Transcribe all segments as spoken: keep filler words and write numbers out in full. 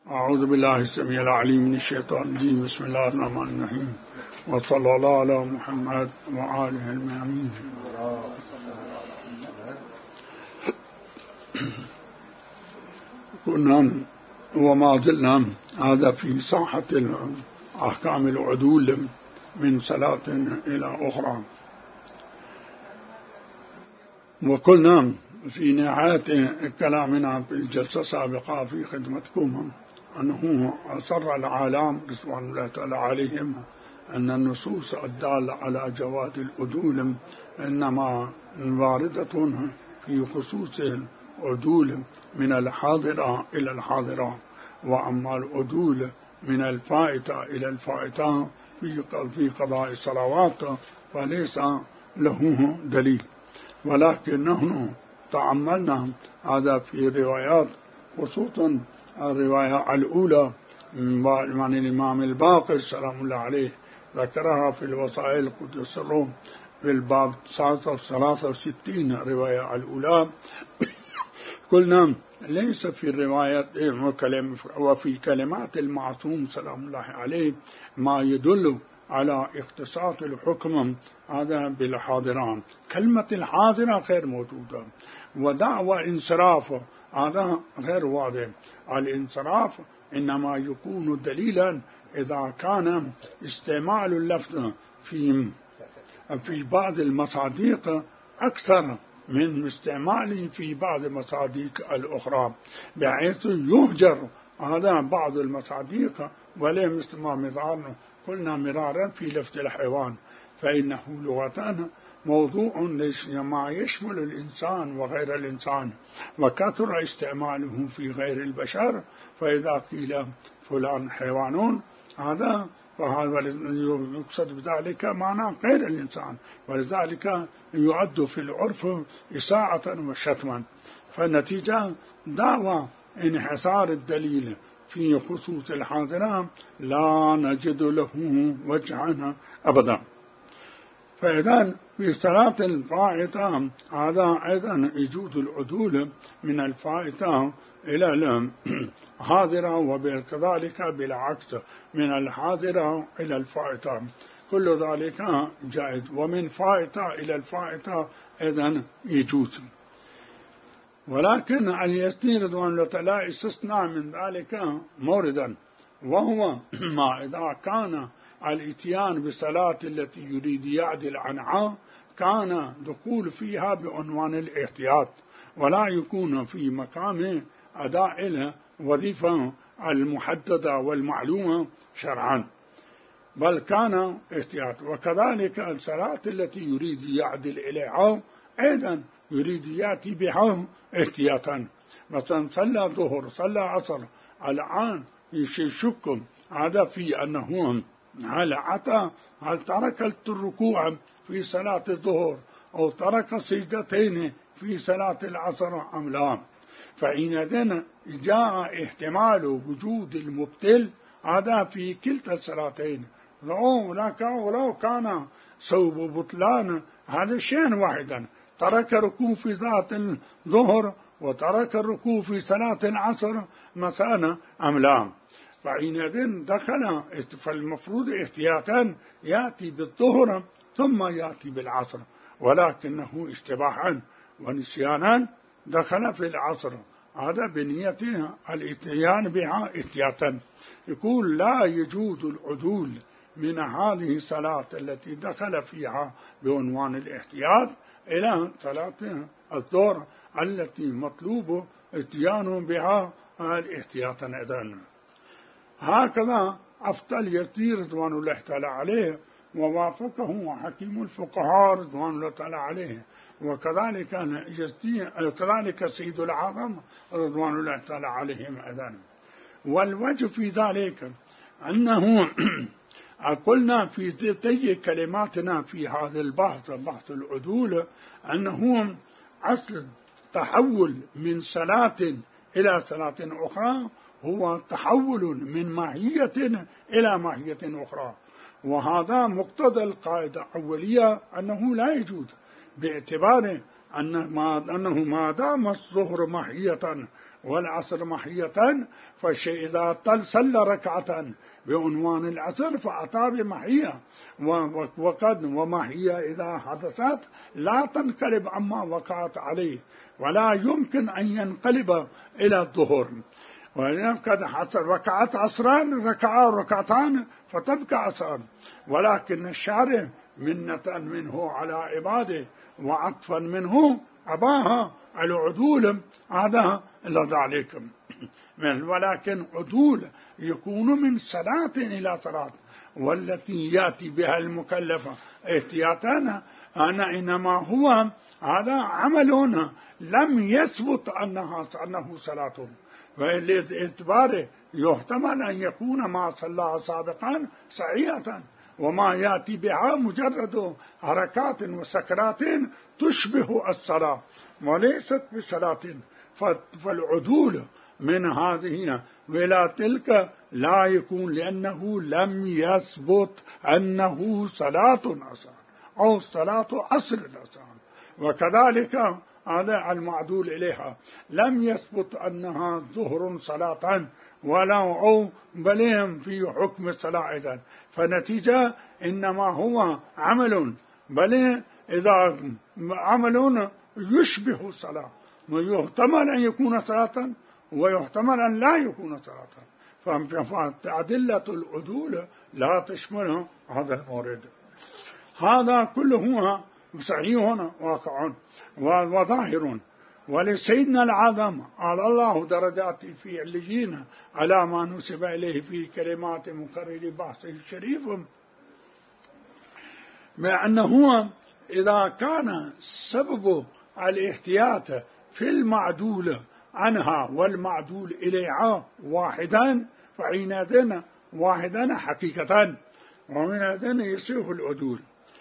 أعوذ بالله السميع العليم من الشيطان الرجيم. بسم الله الرحمن الرحيم، وصلى الله على محمد وآله المأمين. كنا وما زلنا هذا في ساحة أحكام العدول من صلاة إلى أخرى، وكنا في نهاية كلامنا في الجلسة السابقة في خدمتكم أنه أصر العالم رضوان الله تعالى عليهم أن النصوص الدالة على جواز العدول إنما واردة في خصوص العدول من الحاضرة إلى الحاضرة، وأما العدول من الفائتة إلى الفائتة في قضاء الصلوات فليس له دليل. ولكن نحن تأملنا هذا في روايات، خصوصا الرواية الأولى عن الإمام الباقر سلام الله عليه، ذكرها في الوسائل قدس الروم في الباب ثلاثة وستين رواية الأولى. قلنا ليس في الرواية وفي كلمات المعصوم سلام الله عليه ما يدل على اختصاص الحكم هذا بالحاضران. كلمة الحاضرة غير موجودة، ودعوى انصراف هذا غير واضح. الانصراف إنما يكون دليلا إذا كان استعمال اللفظ في في بعض المصادق أكثر من استعماله في بعض المصادق الأخرى، بحيث يهجر هذا بعض المصادق ولا مثل ما مضارنا قلنا مرارا في لفظ الحيوان، فإنه لغة موضوع ما يشمل الإنسان وغير الإنسان، وكثر استعماله في غير البشر، فإذا قيل فلان حيوان هذا يقصد بذلك معنى غير الإنسان، ولذلك يعد في العرف إساءة وشتما. فالنتيجة دعوى انحصار الدليل في خصوص الحاضرة لا نجد له وجها أبدا. فإذا في صلاة الفائتة هذا أيضا يجوز العدول من الفائتة إلى الحاضرة، وكذلك بالعكس من الحاضرة إلى الفائتة، كل ذلك جائز. ومن فائتة إلى الفائتة أيضا يجوز، ولكن اليسير رضوان الله تعالى استثناء من ذلك موردا، وهو ما إذا كان الاتيان بالصلاة التي يريد يعدل عنها كان دخول فيها بعنوان الاحتياط، ولا يكون في مقام أداء الوظيفة المحددة والمعلومة شرعا، بل كان احتياط. وكذلك الصلاة التي يريد يعدل إليها أيضا يريد يأتي بها احتياطا، مثلا صلى ظهر صلى عصر، الآن يشك هذا في أنه هل أتى هل ترك الركوع في صلاة الظهر أو ترك سجدتين في صلاة العصر أم لا، فإذا جاء احتمال وجود المبتل هذا في كلتا الصلاتين، ولو كان سبب بطلان هذا شيء واحدا، ترك ركوع في ذات الظهر وترك الركوع في صلاة العصر مثلا أم لا، فإذا دخل فالمفروض احتياطا يأتي بالظهر ثم يأتي بالعصر، ولكنه اشتباها ونسيانا دخل في العصر، هذا بنية الاتيان بها احتياطا. يقول لا يجوز العدول من هذه الصلاة التي دخل فيها بعنوان الاحتياط إلى صلاة الظهر التي مطلوب اتيان بها الاحتياطا أيضا. هكذا أفتى يسير رضوان الله تعالى عليه، ووافقه حكيم الفقهاء رضوان الله تعالى عليه، وكذلك كذلك سيد العظم رضوان الله تعالى عليهم أيضا. والوجه في ذلك أنه قلنا في تي كلماتنا في هذا البحث بحث العدول أنه أصل تحول من صلاة إلى صلاة أخرى هو تحول من ماهية إلى ماهية أخرى، وهذا مقتضى القاعدة الأولية أنه لا يجوز، باعتبار أنه ما دام الظهر ماهية والعصر محية، فالشيء إذا طل صلى ركعة بعنوان العصر فأتى بمحية، وقد ومحية إذا حدثت لا تنقلب عما وقعت عليه، ولا يمكن أن ينقلب إلى الظهر. وقد حصل ركعت عصران ركعة ركعتان فتبقى عصران، ولكن الشارع منة منه على عباده وعطفا منه أباها العدول هذا إلا ذلك. ولكن عدول يكون من صلاة إلى صلاة، والتي يأتي بها المكلف احتياطا أنا إنما هو هذا عمل لم يثبت أنها أنه صلاة، فالاعتبار يحتمل أن يكون ما صلى سابقا صحيحة، وما يأتي بها مجرد حركات وسكرات تشبه الصلاة وليست بصلاة. فالعدول من هذه ولا تلك لا يكون، لأنه لم يثبت أنه صلاة أصلا أو صلاة عصر أصلا. وكذلك هذا المعدول إليها لم يثبت أنها ظهر صلاة ولا أو بل في حكم الصلاة إذن، فنتيجة إنما هو عمل، بل إذا عمل يشبه الصلاة، ويحتمل أن يكون صلاة ويحتمل أن لا يكون صلاة، فأدلة العدول لا تشمل هذا المورد. هذا كله صحيح واقع وظاهر. ولسيدنا العظم قال الله درجات في عليين على ما نسب إليه في كلمات مقرر بحثه الشريف، بأنه إذا كان سبب الاحتياط في المعدول عنها والمعدول إليها واحدا فحينئذ واحدا حقيقة، ومن هذين يصيح العدول.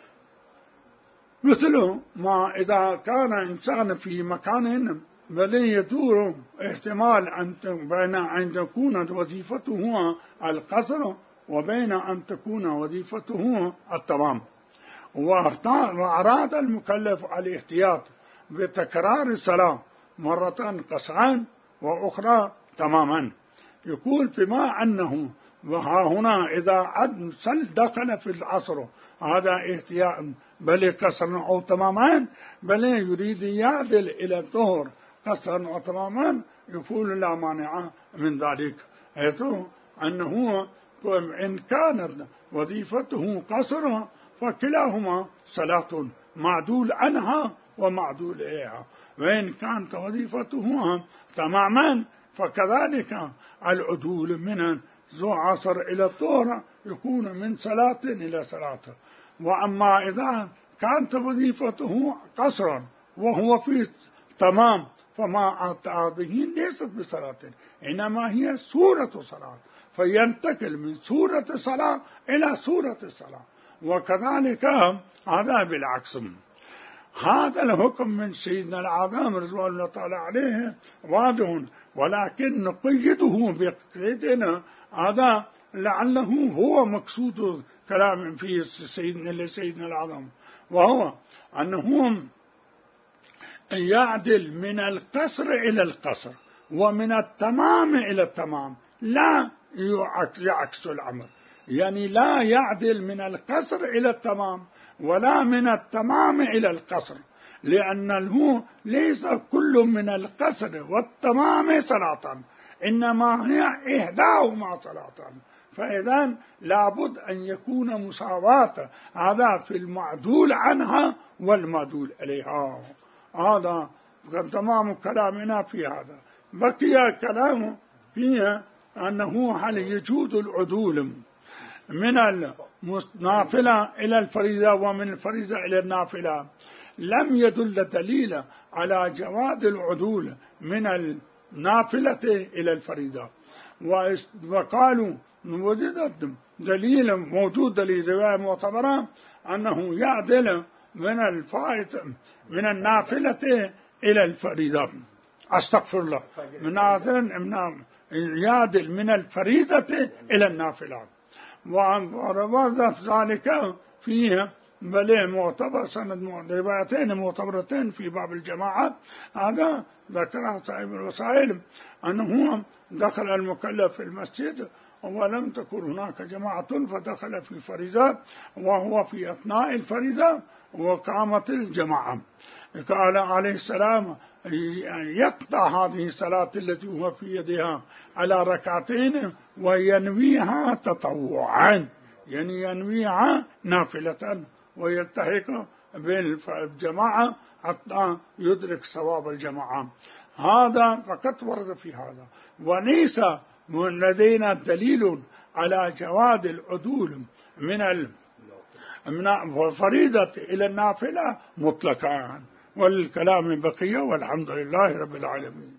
مثل ما إذا كان إنسان في مكان بل يدور احتمال أن بين أن تكون وظيفته القصر وبين أن تكون وظيفته التمام، وأراد المكلف الاحتياط بتكرار الصلاة مرة قصرا وأخرى تماما، يقول بما أنه وها هنا إذا عد سل دخل في العصر هذا احتياط بل قصرا أو تماما، بل يريد يعدل إلى الظهر قصرا أو تماما، يقول لا مانع من ذلك، حيث أنه إن كانت وظيفته قصرا فكلاهما صلاة معدول عنها ومعدول إليها، وإن كانت وظيفته تماما فكذلك العدول من ذو عصر إلى الظهر يكون من صلاة إلى صلاة. وأما إذا كانت وظيفته قصرا وهو في تمام فما أتى به ليست بصلاة، إنما هي سورة صلاة، فينتقل من سورة صلاة إلى سورة الصلاة، وكذلك هذا بالعكس. هذا الحكم من سيدنا العظام رضوان الله تعالى عليه واضح، ولكن نقيده بقيدنا هذا لعله هو مقصود كلام في سيدنا سيدنا العظام، وهو أنه يعدل من القصر إلى القصر ومن التمام إلى التمام، لا يعكس الأمر، يعني لا يعدل من القصر إلى التمام ولا من التمام إلى القصر، لأنه ليس كل من القصر والتمام صلاة، إنما هي إحداهما صلاة، فإذا لابد أن يكون مساواة هذا في المعدول عنها والمعدول إليها. هذا تمام كلامنا في هذا. بقي كلام فيها أنه هل يجوز العدول من النافلة إلى الفريضة ومن الفريضة إلى النافلة. لم يدل دليل على جواز العدول من النافلة إلى الفريضة، وقالوا وجد دليل موجود دليل رواية معتبرة أنه يعدل من الفائت من النافلة إلى الفريضة، أستغفر الله، من يعدل من الفريضة إلى النافلة، وروى ذلك فيه بل معتبر سند روايتين معتبرتين في باب الجماعة. هذا ذكرها صاحب الوسائل أنه دخل المكلف في المسجد ولم تكن هناك جماعة فدخل في فريضة وهو في أثناء الفريضة وقامت الجماعة. قال عليه السلام يقطع هذه الصلاة التي هو في يدها على ركعتين وينويها تطوعا، يعني ينويها نافلة ويلتحق بالجماعة حتى يدرك ثواب الجماعة. هذا فقط ورد في هذا، وليس لدينا دليل على جواز العدول من من الفريضة إلى النافلة مطلقا، والكلام بقية، والحمد لله رب العالمين.